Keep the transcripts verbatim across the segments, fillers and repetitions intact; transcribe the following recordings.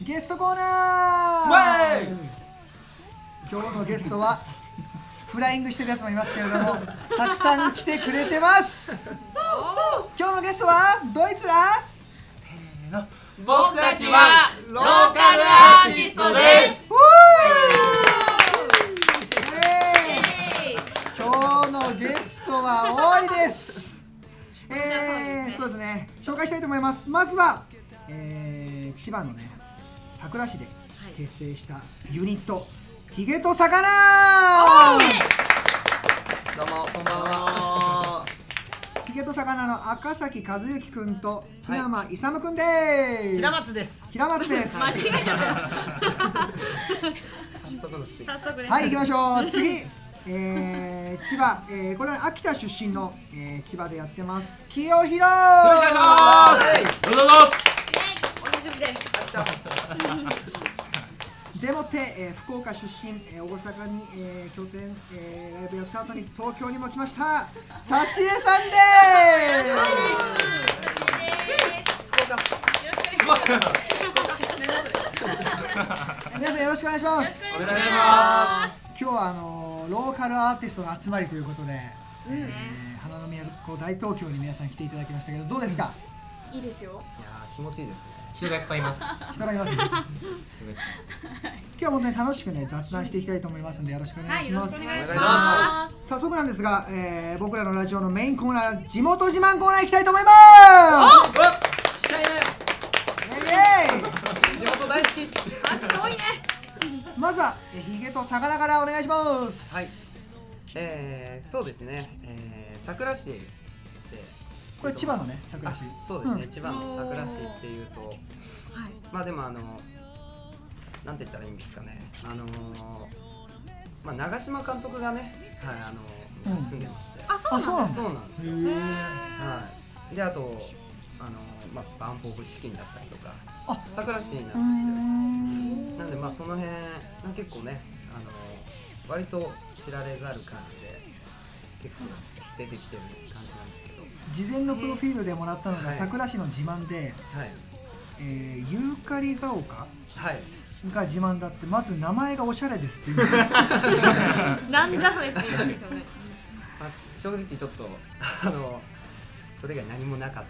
ゲストコーナー。今日のゲストはフライングしてるやつもいますけれども、たくさん来てくれてます。今日のゲストはどいつら？ せーの、僕たちはローカルアーティストです。 今日のゲストは多いです。えー、そうですね、紹介したいと思います。まずは、えー、千葉のね佐倉市で結成したユニット、ひげと魚。 どうもこんばんは。 ひげと魚の赤崎和之くんと平間勇くんです。 平松です。 平松です。 間違えちゃった。 早速のして早速です。 はい、行きましょう。次、えー、千葉、えー、これは秋田出身の、えー、千葉でやってます清弘。よろしくお願いします。 どうぞどうぞ。お久しぶりです。 でもって、えー、福岡出身、えー、大阪に、えー、拠点、えー、ライブやった後に東京にも来ました幸恵さんです。皆さんよろしくお願いします。 お願いします。 今日はあのー、ローカルアーティストの集まりということで、 うんえー、花の都大東京に皆さん来ていただきましたけど、どうですか？ いいですよ。 いやー、気持ちいいですね。 人がいっぱいいます。 人がいますね。 すごい。 今日もね楽しくね雑談していきたいと思いますのでよろしくお願いします。 はい、よろしくお願いします。 早速なんですが、えー、僕らのラジオのメインコーナー、地元自慢コーナー行きたいと思います。 しゃいね。 イエーイ。 地元大好き。 あ、人多いね。 まずはひげと魚からお願いします。 はい。えー、そうですね。えー、佐倉市で。 これ千葉のね佐倉市。 そうですね、 うん、 千葉の佐倉市っていうと、はい、まあでもあのなんて言ったらいいんですかね、あのー、まあ長嶋監督がね、はい、あのー、住んでまして、 あ、そうなんです。 そうなんですよ。はい。であとあのー、まあバンポーフチキンだったりとか、佐倉市なんですよ。なんでまあその辺結構ね、あのー、割と知られざる感じで結構出てきてる感じなんですけど。 事前のプロフィールでもらったのがはい、 佐倉市の自慢で、 はい、 えー、ユーカリが丘、 はい、 が自慢だって、まず名前がおしゃれですっていう。 なんだそれって言うんですよね。 まあ、正直ちょっとあのそれ以外何もなか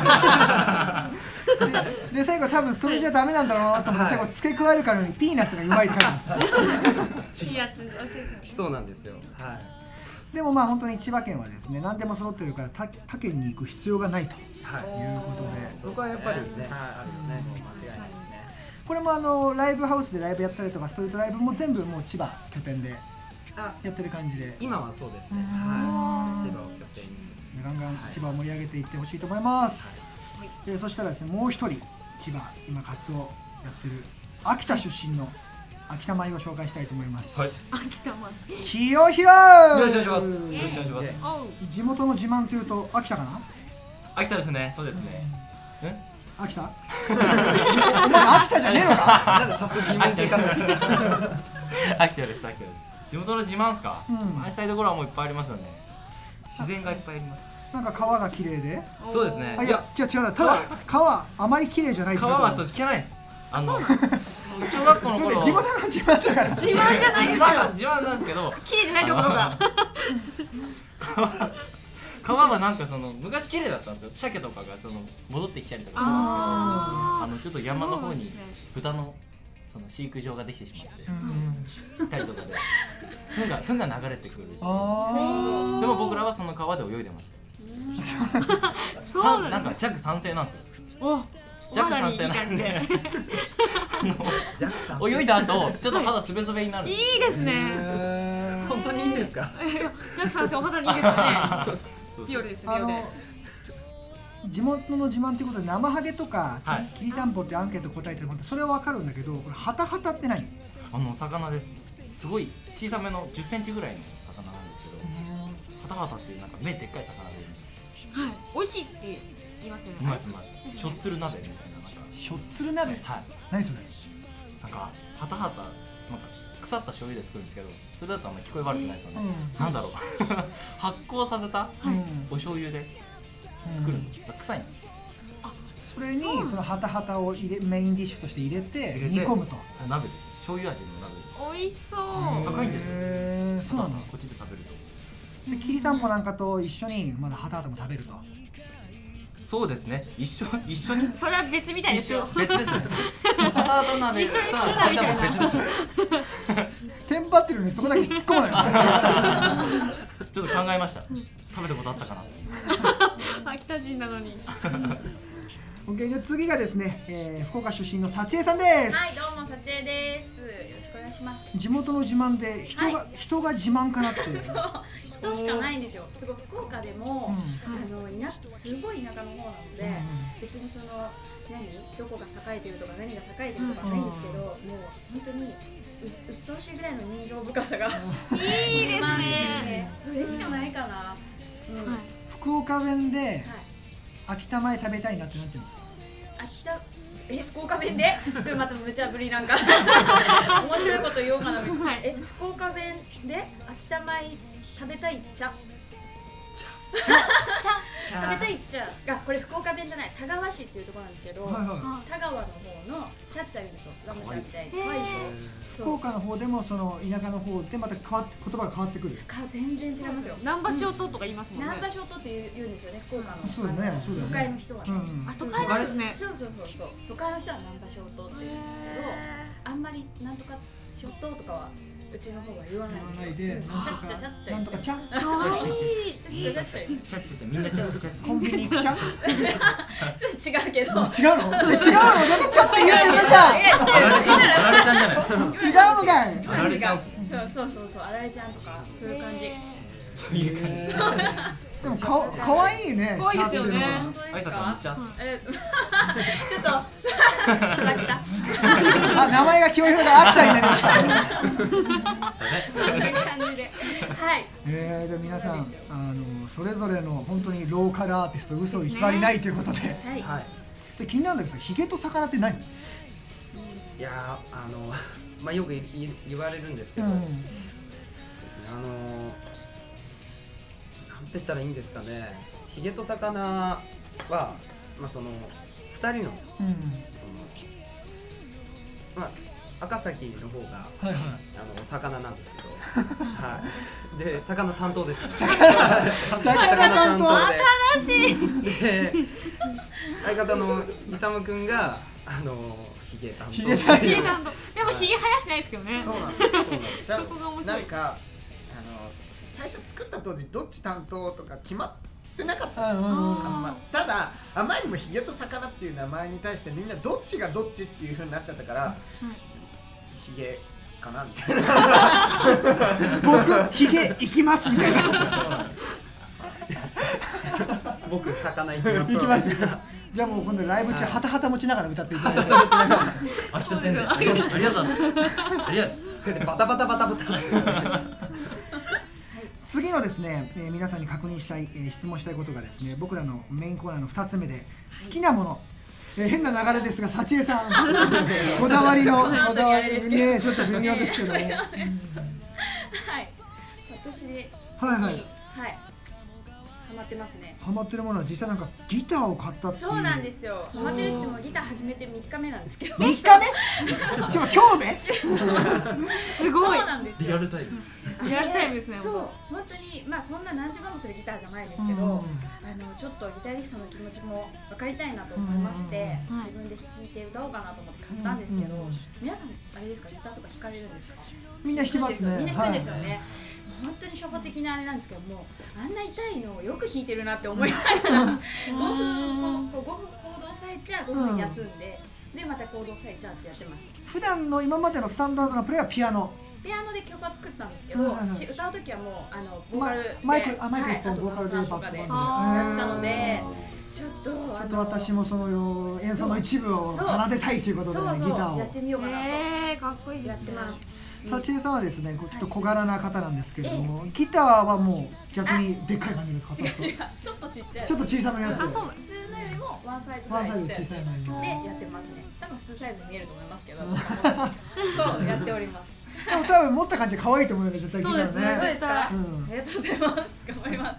ったで, で最後多分それじゃダメなんだろうなと思って、はい、最後付け加えるかのようにピーナッツがうまいって書いてます。 いいやつ教えて。 そうなんですよ。はい。 でもまあ本当に千葉県はですね、何でも揃ってるから他, 他県に行く必要がないと、はい、いうことで、 そこはやっぱりね、あるよね、間違いないですね。 これもあのライブハウスでライブやったりとかストリートライブも全部もう千葉拠点でやってる感じで、 今はそうですね。はい。千葉を拠点にガンガン千葉を盛り上げていってほしいと思います。はい、でそしたらですね、もう一人千葉今活動やってる秋田出身の秋田米を紹介したいと思います。 はい。 秋田米。 清弘。 よろしくお願いします。よろしくお願いします。 地元の自慢というと秋田かな？ 秋田ですね。そうですね。 え？秋田？お前秋田じゃねえのか？ なんで早速疑問系かな。 秋田です。秋田です。地元の自慢ですか？ うん。 自慢したいところはもういっぱいありますよね。自然がいっぱいあります。 なんか川が綺麗で。 そうですね。 あ、いや違う違うな。ただ川あまり綺麗じゃない。 川はそうです。汚いです。あの小学校の頃。 地元の自慢だから。 自慢じゃないですよ。 自慢なんですけど。 綺麗じゃないところが。 川はなんかその昔綺麗だったんですよ。鮭とかがその戻ってきたりとかしたんですけど、あのちょっと山の方に豚のその飼育場ができてしまってたりとかで、糞が糞が流れてくる。でも僕らはその川で泳いでました。そうなんか弱酸性なんですよ。 お、 弱酸性なんで。泳いだ後ちょっと肌すべすべになる。 いいですね。 本当にいいんですか？ 弱酸性お肌にいいですよね。日和ですよね。 地元の自慢ということで生ハゲとかきりたんぽってアンケート答えてるのってそれは分かるんだけど、これハタハタって何？ あの魚です。すごい小さめのじゅっセンチぐらいの魚なんですけど、ハタハタっていうなんか目でっかい魚がいるんですよ。 はい。美味しいって言いますよね。 いますいます。しょっつる鍋みたいな。 しょっつる鍋？ はい。 何それ？ なんかハタハタなんか腐った醤油で作るんですけど、それだとあんまり聞こえ悪くないですよね。なんだろう。発酵させたお醤油で作るんですよ。臭いんです。 そそれにそのハタハタを入れメインディッシュとして入れて煮込むと。 鍋です。醤油味の鍋です。 美味しそう。 高いんですよ。 へー、そうなんだ。 こっちで食べると。 できりたんぽなんかと一緒にまだハタハタも食べると。 そうですね。一緒一緒に。 それは別みたいですよ。 別ですね。ハタハタ鍋一緒にするなみたいな。 別ですね。 テンパってるのにそこだけ突っ込まない。 ちょっと考えました。食べたことあったかな。 秋田人なのに。 OK、じゃあ次がですね、えー、福岡出身の幸恵さんです。 はい、どうも、さちえです。よろしくお願いします。 地元の自慢で人が、はい、人が自慢かなっていう。 そう、人しかないんですよ。すごい福岡でも、うん、あの田すごい田舎の方なので、うん、別にその何どこが栄えてるとか何が栄えてるとかないんですけど、うん、もう本当にう鬱陶しいぐらいの人情深さがいいですね。 それしかないかな。うん、 はい、福岡弁で、はい、秋田米食べたいなってなってるんですか。 秋田え福岡弁でちょっとまた無茶ぶりなんか面白いこと言おうかなみたいな、はい、え福岡弁で秋田米食べたい茶茶茶食べたい茶がこれ福岡弁じゃない田川市っていうところなんですけど、はいはい、田川の方の茶っちゃいんですよ。ラムちゃんみたいに可愛いでしょ。 福岡の方でもその田舎の方でまた変わって言葉が変わってくる。 全然違いますよ。 南波小島とか言いますもんね。 南波小島って言うんですよね、福岡の。 そうだね、そうだね。 都会の人はね。 あ、都会なんですね。 そうそうそうそう。都会の人は南波小島って言うんですけど、あんまりなんとか小島とかはうちの方が言わないんですよ。ちゃっちゃちゃっちゃ。 なんとかちゃ。 かわいい。 ちゃっちゃちゃっちゃ。 ちゃっちゃみんなちゃっちゃ。 コンビニ行くちゃ。ちょっと違うけど。違うの？違うの？だってちゃって言ってたじゃん。 いや違う。 あられちゃんじゃない。 違うのかい。 あられちゃん。 そうそうそうそう、あられちゃんとかそういう感じ。 そういう感じ。 でもかかわいいね。 可愛いですよね。 挨拶はちゃん。 え、ちょっと秋田。 あ、名前が清弘が秋田になりました。 そんな感じで。はい。 えー、じゃあ皆さんあのそれぞれの本当にローカルアーティスト嘘偽りないということで。 はい。 で気になるんだけど、ヒゲと魚って何？ いやあのまあよくい言われるんですけど、そうですね、あのなんて言ったらいいんですかね。ヒゲと魚はまあそのふたりの、うん、そのまあ赤崎の方が、はいはい、あの魚なんですけど、はい。で魚担当です。 魚担当新しい。 で相方のイサムくんがあのヒゲ担当。 ヒゲ担当。でもヒゲ生やしないですけどね。 そうなんです。 そこが面白い。 なんかあの最初作った当時どっち担当とか決まってなかったんですよ。まただあまりにもヒゲと魚っていう名前に対してみんなどっちがどっちっていう風になっちゃったから、ヒゲかなみたいな。 僕ヒゲ行きますみたいな。 僕魚行きます。 行きます。じゃあもう今度ライブ中ハタハタ持ちながら歌っていただいて。 秋田先生ありがとうございます。ありがとうございます。 バタバタバタバタ。 次のですね、えー、皆さんに確認したい、えー、質問したいことがですね、僕らのメインコーナーのふたつめで好きなもの、えー、変な流れですが幸恵さんこだわりのこだわりねちょっと微妙ですけどね。 はい、私ではいはいはいハマってますね。 ハマってるものは実際なんかギターを買ったっていう。 そうなんですよ。ハマってるしもギター始めてみっかめなんですけど。 みっかめ？しかも今日ですごい。 そうなんですよ。 リアルタイム。 リアルタイムですね。 そう本当にまあそんな何時間もするギターじゃないんですけど、あのちょっとギタリストの気持ちも分かりたいなと思いまして、自分で弾いて歌おうかなと思って買ったんですけど、皆さんあれですかギターとか弾かれるんですか？ みんな弾きますね。 みんな弾くんですよね。本当に初歩的なあれなんですけども、あんな痛いのをよく弾いてるなって思いながらごふんこうごふんコード押さえちゃごふん休んで、でまたコード押さえちゃってやってます。 普段の今までのスタンダードなプレイはピアノ。 ピアノで曲は作ったんですけど、歌う時はもうあのボーカルでマイクあマイク一本ボーカルでバックバンドでやってたので、ちょっとちょっと私もその演奏の一部を奏でたいということでギターをやってみようかなと。 えー、かっこいいですね。 やってます。 幸恵さんはですね、ちょっと小柄な方なんですけれども、ギターはもう逆にでっかい感じですか？ ちょっとちっちゃい。 ちょっと小さめのやつで。 あ、そう。普通のよりもワンサイズぐらい小さいのでやってますね。多分普通サイズに見えると思いますけど、そうやっております。 でも多分持った感じ可愛いと思うので絶対ギターね。 そうですか。ありがとうございます。頑張りますよ。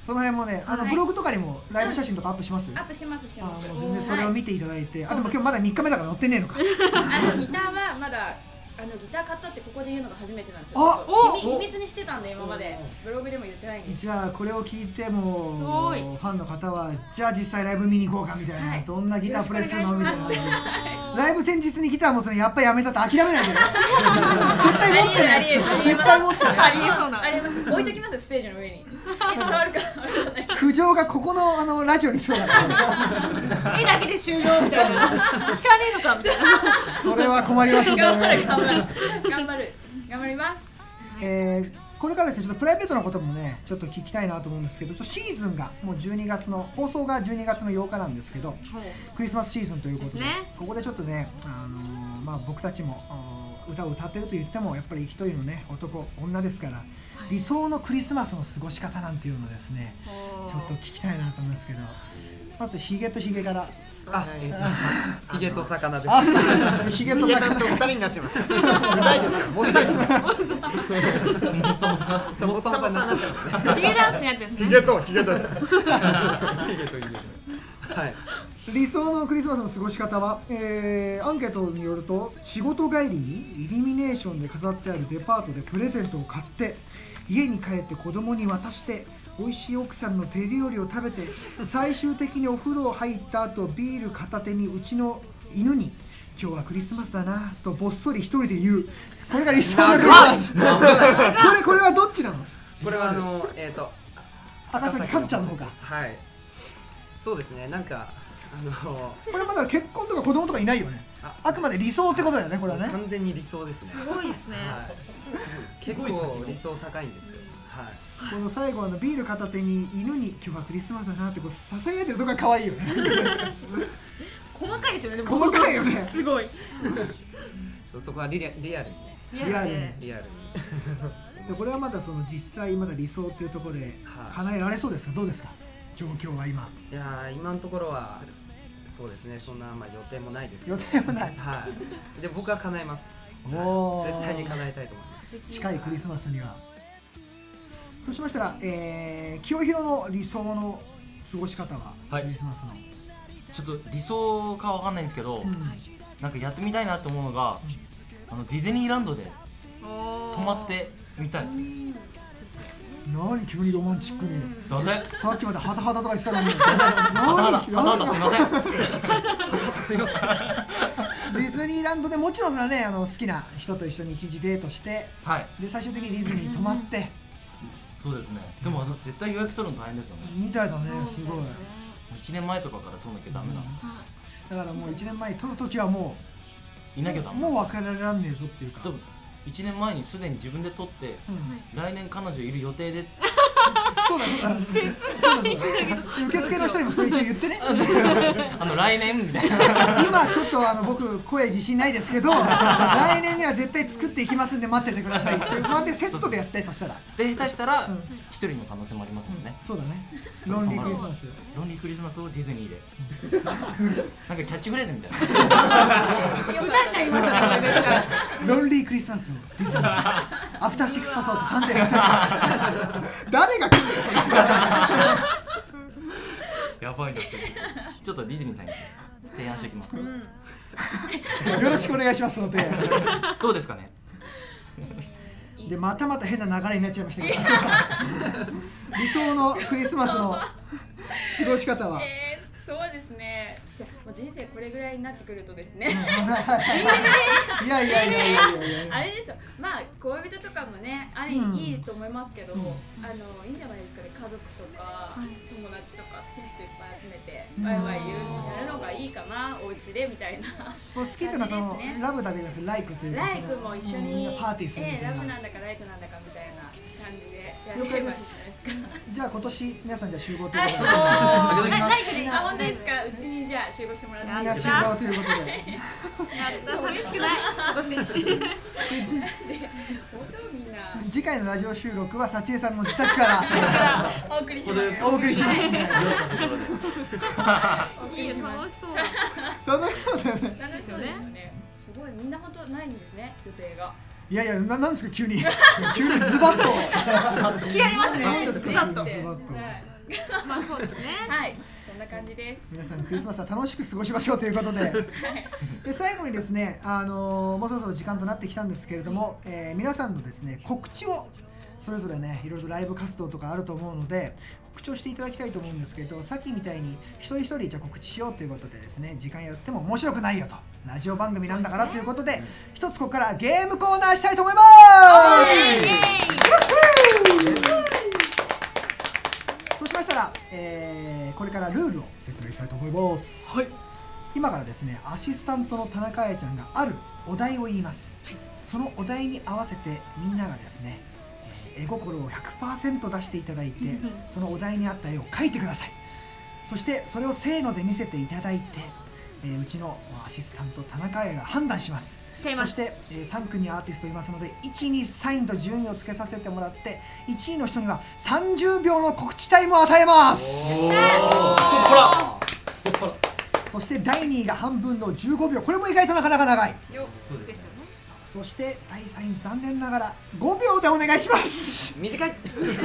その辺もね、あのブログとかにもライブ写真とかアップします？ アップしますしあます。 もう全然それを見ていただいて、あでも今日まだみっかめだから乗ってねえのか。 あのギターはまだあのギター買ったってここで言うのが初めてなんですよ。 あ秘密秘密にしてたんで今までブログでも言ってないんです。 じゃあこれを聞いてもすごいファンの方はじゃあ実際ライブ見に行こうかみたいな、 はいどんなギタープレイするのみたいな感じではライブ前日にギター持つのやっぱりやめたって諦めないでね絶対持ってありえるありえるない絶対持ってないありえそうなあります。置いときますよステージの上に。伝わるかわからない。 苦情がここのあのラジオに来そうだから絵だけで終了みたいな聞かねえのかみたいなそれは困りますね頑張る頑張る頑張る頑張ります。 えーこれからですねちょっとプライベートなこともねちょっと聞きたいなと思うんですけど、ちょっとシーズンがもうじゅうにがつの放送がじゅうにがつのようかなんですけど、クリスマスシーズンということで、 ですねここでちょっとね、あのーまあ、僕たちもあー歌を歌ってると言ってもやっぱり一人のね男女ですから、理想のクリスマスの過ごし方なんていうのをですねちょっと聞きたいなと思いますけど、まずヒゲとヒゲからあ、えっとヒゲと魚です。 あヒゲとヒゲ担魚当ふたりになっちゃいますからうざいですからもっさりしますもそもそそうもっさもさになっちゃいますねヒゲダンスのやつですねヒゲとヒゲですヒゲとヒゲです。はい。 理想のクリスマスの過ごし方は、えーアンケートによると仕事帰りにイルミネーションで飾ってあるデパートでプレゼントを買って家に帰って子供に渡して美味しい奥さんの手料理を食べて最終的にお風呂入った後ビール片手にうちの犬に今日はクリスマスだなとぼっそり一人で言う、これが理想のクリスマスこれこれはどっちなの？ これはあのえっと赤崎和ちゃんの方か。 はい。そうですね。なんかあのこれまだ結婚とか子供とかいないよね。 ああくまで理想ってことだよねこれはね。 完全に理想ですね。 すごいですねはい。結構理想高いんですよ。はい。 この最後あのビール片手に犬に今日はクリスマスだなってこうささやいてるとこが可愛いよね細かいですよねでも細かいよねすごいそそこはリアリアルにねリリアルにでリアルに。 でこれはまだその実際まだ理想っていうところではい叶えられそうですか？どうですか状況は今？ いやー今のところはそうですね。そんなまあ予定もないですけど。 予定もないはい。で僕は叶えます。 おーはい絶対に叶えたいと思います。 近いクリスマスには。そうしましたら、えー、清弘の理想の過ごし方は、 はいクリスマスの、 ちょっと理想かわかんないんですけど、 うんなんかやってみたいなと思うのが、あのディズニーランドで泊まってみたいですね。 何急にロマンチックに、 すいません。 さっきまでハタハタとか言ってたのにはたはた何はたはたすいません。すいません。 ディズニーランドでもちろんそれはねあの好きな人と一緒に一日デートしてはい。 で最終的にディズニーに泊まってそうですね。でも絶対予約取るの大変ですよね。 みたいだねすごい。 いちねんまえとかから取んなきゃダメなんですか。 だからもういちねんまえに撮るときはもいなきゃダメ。 うもう別れらんねえぞっていうか、 多分いちねんまえにすでに自分で取って、 うん、 来年彼女いる予定で。 そうだそうだそうだそうだ受付の人にもそれ一応言ってねあの来年みたいな。 今ちょっとあの僕声自信ないですけど来年には絶対作っていきますんで待っててくださいってまでセットでやってそしたらで下手したらうん一人の可能性もありますもんね。 そうだねロンリークリスマスロンリークリスマスをディズニーで。なんかキャッチフレーズみたいな。 歌になりますね。 ロンリークリスマスをディズニーアフターシックスパスアウトさんぜんえん誰が来るのやばいですよ。ちょっとディズニーさんに提案してきます。 よろしくお願いしますその提案どうですかね。 でまたまた変な流れになっちゃいましたけど、八尾さん理想のクリスマスの過ごし方は、 えー、そうですね。じゃあもう人生これぐらいになってくるとですね。 いやいやいやいやいやいやあれですよ。まあ恋人とかもね、あり、 うんいいと思いますけど、 うんあのいいんじゃないですかね。家族とか、友達とか好きな人いっぱい集めて、 うんワイワイ言うやるのがいいかな、お家でみたいな。 もう好きっていうのはその感じですねラブだけじゃなくてライクというかライクも一緒みんになパーティーするみええラブたいな、 なんだかライクなんだかみたいな感じでや了れればいいんじゃない解ですですか。 じゃあ今年皆さんじゃあ集合ということであいただきますライクで、あ、本当ですか。うちにじゃあ集合してもらっていいみんな集ですか。 合ということでやった寂しくない今年本当みんな。 次回のラジオ収録は幸恵さんの自宅からお送りします。 お送りしますねいいよ楽しそう楽しそうだよね楽しそうですよね。すごいみんな本当ないんですね予定が。 いやいやななんですか急に急にズバッと切られましたね何ですかズバッとズバッとはいまあそうですね。 はい、そんな感じです。 皆さんクリスマスは楽しく過ごしましょうということで、で最後にですね、あのー、もうそろそろ時間となってきたんですけれども、えー、皆さんのですね告知をそれぞれねいろいろライブ活動とかあると思うので告知をしていただきたいと思うんですけど、さっきみたいに一人一人じゃあ告知しようということでですね、時間やっても面白くないよと、ラジオ番組なんだからということで、一つここからゲームコーナーしたいと思います。そうしましたら、えー、これからルールを説明したいと思います。はい、今からですねアシスタントの田中彩ちゃんがあるお題を言います、はい、そのお題に合わせてみんながですね、えー、絵心を ひゃくパーセント 出していただいてそのお題に合った絵を描いてください。そしてそれをせーので見せていただいて、えー、うちのアシスタント田中彩が判断します。そして、えー、さん組アーティストいますのでいち、に、さんいと順位をつけさせてもらって、いちいの人にはさんじゅうびょうの告知タイムを与えます。そしてだいにいが半分のじゅうごびょう、これも意外となかなか長い。 そうですよね。 そしてだいさんい残念ながらごびょうでお願いします。 短い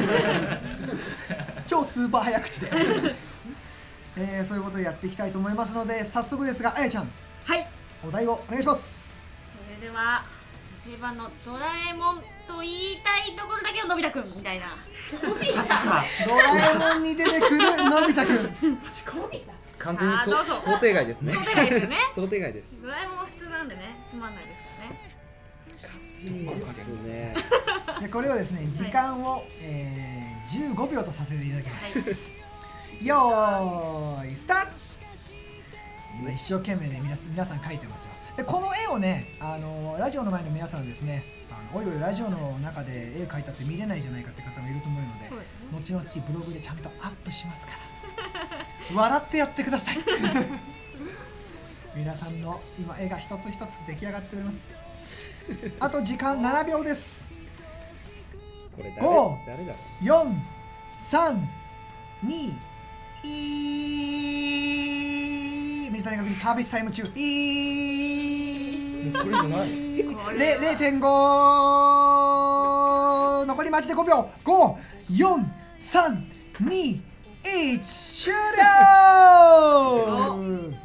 超スーパー早口で、えー、そういうことでやっていきたいと思いますので、早速ですがあやちゃん、 はい、 お題をお願いします。 それでは定番のドラえもんと言いたいところだけののび太くんみたいな。 のび太ドラえもんに出てくるのび太くん完全に想定外ですね。 想定外ですよね。 想定外です。 ドラえもんは普通なんでね、つまんないですからね。 難しいですね。 でこれをですね時間を、はい、えー、じゅうごびょうとさせていただきます、はい、よーいスタート。今一生懸命ね皆, 皆さん描いてますよ。でこの絵をね、あのー、ラジオの前の皆さんですね、あのおいおいラジオの中で絵描いたって見れないじゃないかって方もいると思うので、そうですね、後々ブログでちゃんとアップしますから笑ってやってください皆さんの今絵が一つ一つ出来上がっております。あと時間ななびょうです。 これ誰ご、 誰だろう。 よん、さん、に、い水谷学サービスタイム中。いこれじゃない。 れいてんご 残りマジでごびょう。ご、よん、さん、に、いち終了。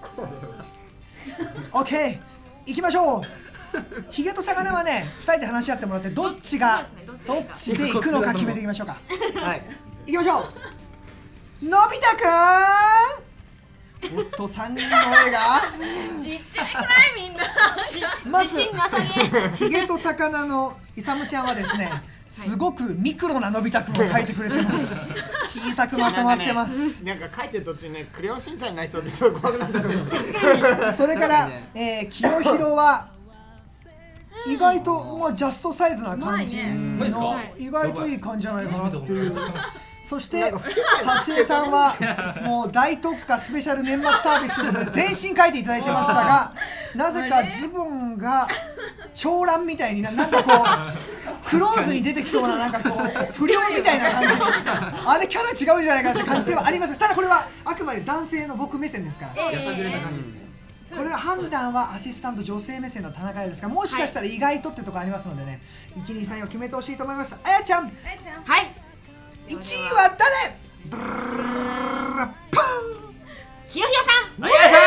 オッケー、行きましょう。ヒゲと魚はねふたりで話し合ってもらって、どっちがどっちで行くのか決めていきましょうか。はい、行きましょう。のび太くん、おっとさんにんの絵がちっちゃいくないみんなまずヒゲと魚のイサムちゃんはですね、すごくミクロなのび太くんを描いてくれてます小さくまとまってます。 なんか描いてる途中ねクレヨンしんちゃんになりそうでちょっと怖くなったけどそれから、えー、清弘は意外と、まあ、ジャストサイズな感じの、意外といい感じじゃないかなっていう。そして幸恵さんはもう大特価スペシャル年末サービスということで全身描いていただいてましたが、なぜかズボンが長蘭みたいにな、なんかこうクローズに出てきそうな、なんかこう不良みたいな感じ、あれキャラ違うじゃないかって感じではあります。ただこれはあくまで男性の僕目線ですから、 やさぐれた感じですね。 これは判断はアシスタント女性目線の田中彩ですが、もしかしたら意外とっていうところありますのでね、いち、に、さんを決めてほしいと思います。あやちゃん、 はい、 いちいは誰？ドゥルルルルルパン、 ひよひよさん。 あやさ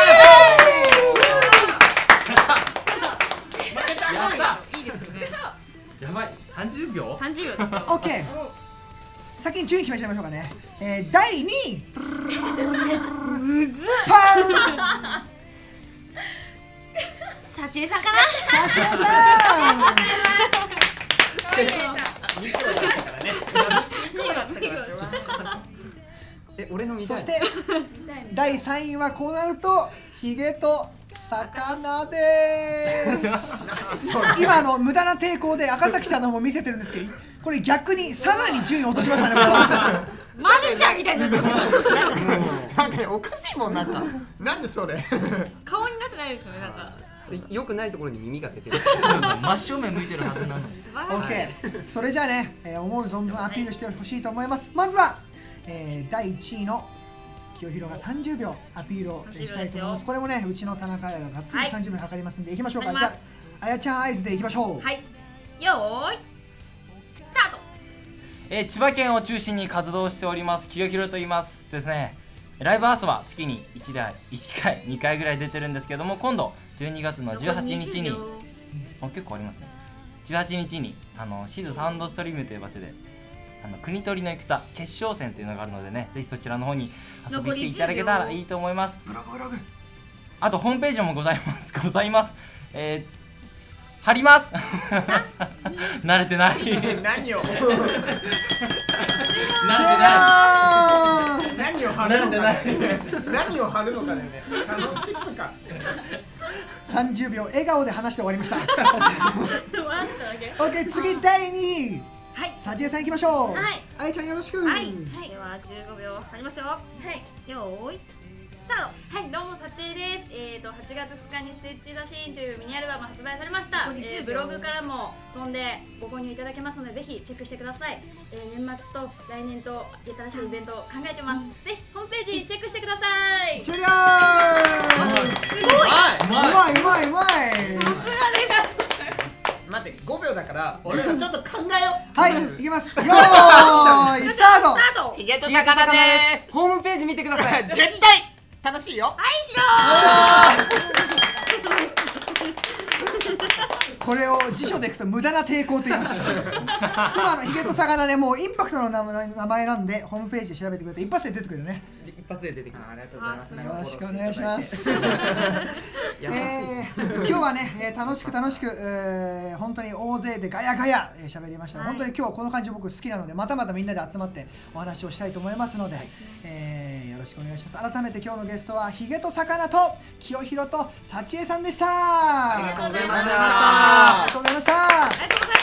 んやった。 いいですよね。 やばい、さんじゅうびょうさんじゅうびょうですよ。 オッケー、先に順位決めちゃいましょうかね。えー、だいにいむずっパンさちえさんかな。 さちえさんにこだったからね。にこだったからしょうがない。 え、俺の見たい。 そしてだいさんいはこうなるとヒゲと魚でーす今の無駄な抵抗で赤崎ちゃんの方も見せてるんですけど、これ逆にさらに順位落としましたねマネちゃんみたいになってる。 なんかね、おかしいもん、なんかなんでそれ顔になってないですよね、なんか良くないところに耳が出てる真正面向いてるはずなのに。 素晴らしい。 OK、 それじゃあね、えー、思う存分アピールしてほしいと思います。まずは、えー、だいいちいの清弘がさんじゅうびょうアピールをしたいと思います。これもね、うちの田中彩ががっつりさんじゅうびょう測りますんで、いきましょうか。じゃああやちゃん合図でいきましょう。 はい、よーいスタート。 えー、千葉県を中心に活動しております清弘と言いますですね。ライブハウスは月にいちだいいっかいにかいぐらい出てるんですけども、今度じゅうにがつのじゅうはちにちにあ結構ありますね。じゅうはちにちにあのシズサウンドストリームという場所であの国取りの戦決勝戦というのがあるのでね、ぜひそちらの方に遊びに来ていただけたらいいと思います。 ブログブログ。 あとホームページもございますございます。えー、貼ります慣れてない何を慣れてない何を貼るのか何を貼るのかだよね。楽しくかさんじゅうびょう笑顔で話して終わりました OK 次だいにい、 はい、 さちえさんいきましょう。 はい、 あいちゃんよろしく。 はい、ではじゅうごびょう貼りますよ。 はいよーいスタート。 はい、どうもさちえです。えーとはちがつつかにステッチザシーンというミニアルバム発売されました。えー、ブログからも飛んでご購入いただけますのでぜひチェックしてください。えー、年末と来年と新しいイベントを考えてます。ぜひホームページチェックしてください。 終了。 すごい。 うまいうまいうまい。 さすがです。 待ってごびょうだから俺らちょっと考えよう。 はい、いきます。よーいスタート。 スタート。 ヒゲと魚です。 ホームページ見てください絶対楽しいよ。 はいしろこれを辞書でいくと無駄な抵抗と言いますでもあのヒゲと魚ね、もうインパクトの名前名前なんでホームページで調べてくれて一発で出てくるね。 一発で出てきます。 ありがとうございます。 よろしくお願いします。 優しい、 えー、今日はね、えー、楽しく楽しく、えー、本当に大勢でガヤガヤ喋、えー、りました、はい、本当に今日はこの感じ僕好きなのでまたまたみんなで集まってお話をしたいと思いますので、はい、えー、よろしくお願いします。改めて今日のゲストはヒゲと魚と清弘とさちえさんでした。 ありがとうございました。 ありがとうございました。 ありがとうございました。